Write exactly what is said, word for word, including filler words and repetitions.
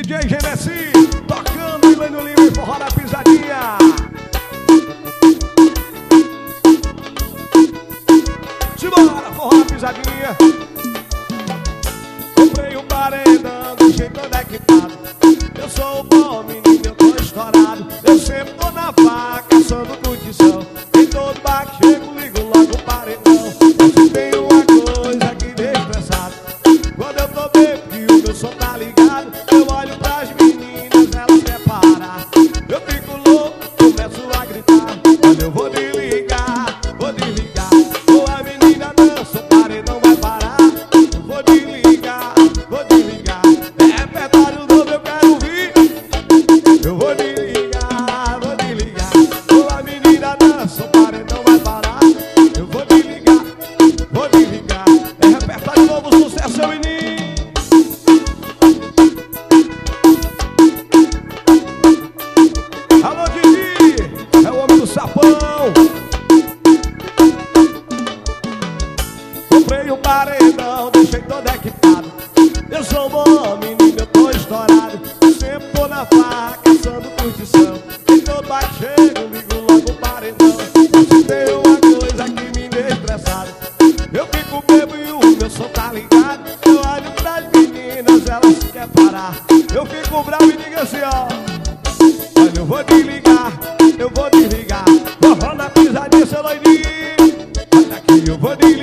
J Genesi, tocando Milênio Livre, forró na pisadinha. Simbora, forró na pisadinha. Comprei um paredão, deixei todo equipado. Eu sou o bom menino, eu tô estourado. Eu sempre tô na faca, assando curtição. Em todo bar que chego, ligo logo o paredão. Mas tem uma coisa que deixa estressado. Quando eu tô bêbado e o meu som tá ligado, eu olho pras meninas, elas querem parar. Eu fico louco, começo a gritar. Olha, eu vou desligar, vou desligar. Ou a menina dança, o paredão vai parar. Eu vou desligar, vou desligar. É repertório novo, eu quero ouvir. Eu vou desligar, vou desligar. Ou a menina dança, o paredão vai parar. Eu vou desligar, vou desligar. É repertório novo, sucesso, menino. Alô, Didi, é o homem do sapão. Comprei um paredão, deixei todo equipado. Eu sou bom menino, eu tô estourado. Sempre tô na faca, caçando curtição. Em todo bar que chego, ligo logo o paredão. Mas tem uma coisa que me deixa estressado. Eu fico bebo e o meu som tá ligado. Eu olho pras meninas, elas querem parar. Eu fico bravo e digo assim, ó. Olha, eu vou desligar, eu vou desligar. Forró na pisadinha, seu loirinho. Olha aqui, eu vou desligar.